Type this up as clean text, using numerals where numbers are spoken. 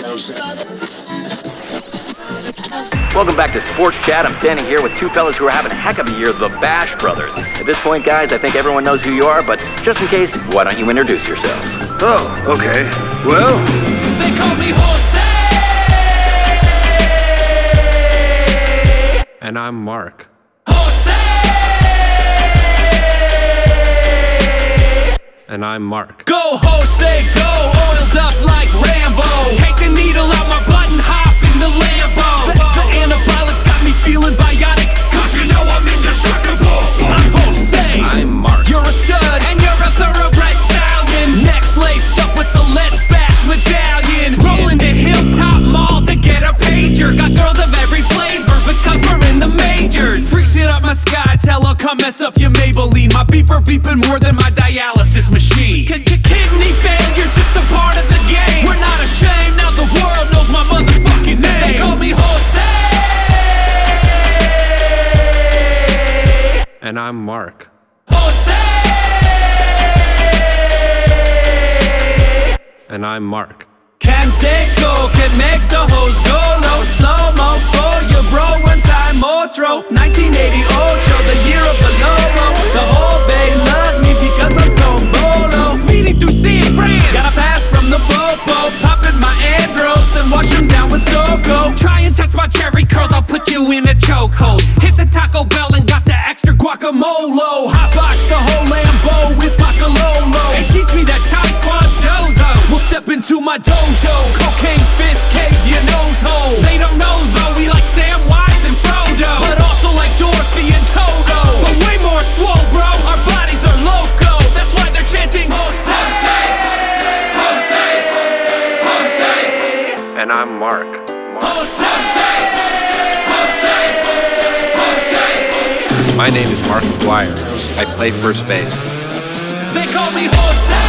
Welcome back to Sports Chat. I'm standing here with two fellas who are having a heck of a year, the Bash Brothers. At this point, guys, I think everyone knows who you are, but just in case, why don't you introduce yourselves? Oh, okay. Well, they call me Jose! And I'm Mark. Jose! And I'm Mark. Go, Jose, go! Oiled up like Rambo. Take the needle out my butt and hop in the Lambo. The anabolics got me feeling biotic, cause you know I'm indestructible. I'm Jose. I'm Mark. You're a stud, and you're a thoroughbred stallion. Necks laced up with the Let's Bash medallion. Rolling to Hilltop Mall to get a pager. Got girls of every flavor because we're in the majors. Freaks it up my sky, tell her come mess up your Maybelline. My beeper beeping more than my dialysis machine. Kidney failure's just a part of the game. We're not ashamed, now the world knows my motherfucking name. They call me Jose. And I'm Mark. Jose. And I'm Mark. Can say go, can make the hose go low. Slow-mo for your bro, one time Motro. 1980 Ocho, the year of the Lobo. The whole bay loved me because I'm so bolo. Speeding through San Fran, got a pass from the Bobo. Popping my Andros, then wash them down with Sogo. Try and touch my cherry curls, I'll put you in a chokehold. Hit the Taco Bell and got the extra guacamole. Hotbox the whole Lambo with Pacalolo. And teach me that Taekwondo though. We'll step into my dojo. Cocaine fist, cave your nose hole. They don't know though, we like Samwise and Frodo, but also like Dorothy and Toto. But way more swole, bro, our bodies are loco. That's why they're chanting Jose, Jose, Jose. And I'm Mark. Jose, Jose, Jose. My name is Mark McGuire. I play first base. They call me Jose.